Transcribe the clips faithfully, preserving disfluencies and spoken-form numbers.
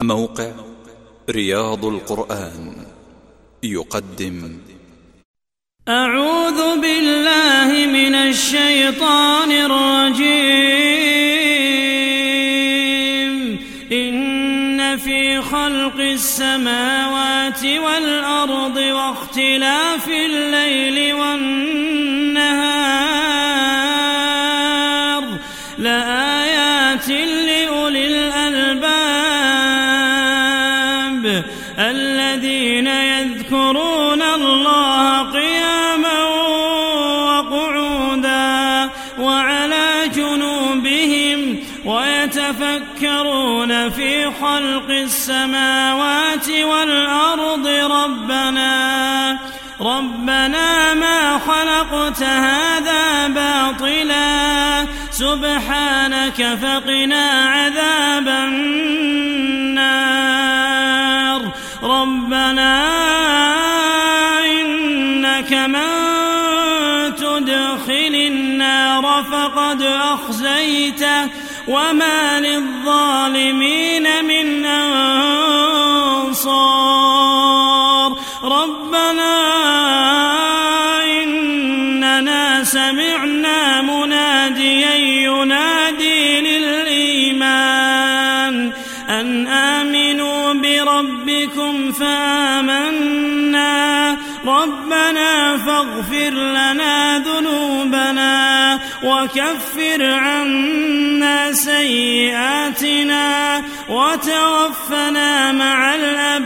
موقع رياض القرآن يقدم أعوذ بالله من الشيطان الرجيم. إن في خلق السماوات والأرض واختلاف الليل والنهار لآيات لأولي الألباب الذين يذكرون الله قياما وقعودا وعلى جنوبهم ويتفكرون في خلق السماوات والأرض ربنا ربنا ما خلقت هذا باطلا سبحانك فقنا عذاب النار. ربنا إنك من تدخل النار فقد أخزيته وما للظالمين من أنصار. ربنا إننا سمعنا مناديا ينادي للإيمان أن آمنوا بربكم فآمنا ربنا فاغفر لنا ذنوبنا وكفر عنا سيئاتنا وتوفنا مع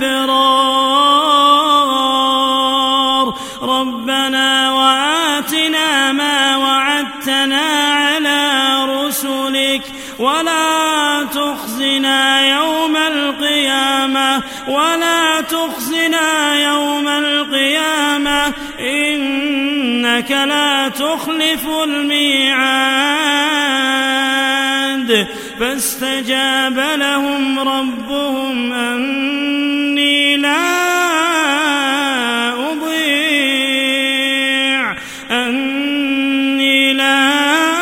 الأبرار. ربنا وآتنا ما وعدتنا على رسلك ولا تخزنا يوم القيامة ولا تخزنا يوم القيامة إنك لا تخلف الميعاد. فاستجاب لهم ربهم أني لا أضيع أني لا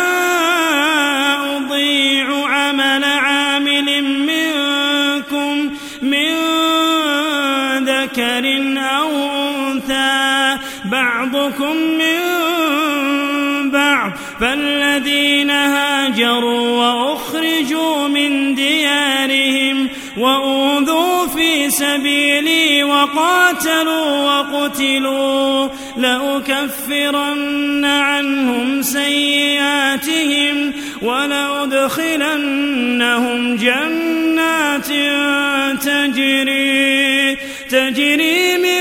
أضيع عمل عامل منكم من ذكر أو أنثى بعضكم من بعض فالذين هاجروا وأخرجوا من ديارهم وأوذوا في سبيلي وقاتلوا وقتلوا لأكفرن عنهم سيئاتهم ولأدخلنهم جنات تجري تجري من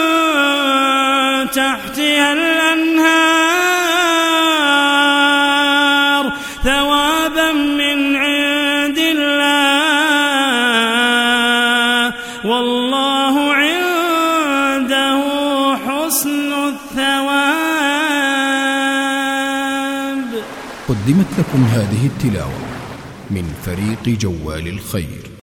تحتها الأنهار ثوابا من عند الله والله عنده حسن الثواب. قدمت لكم هذه التلاوة من فريق جوال الخير.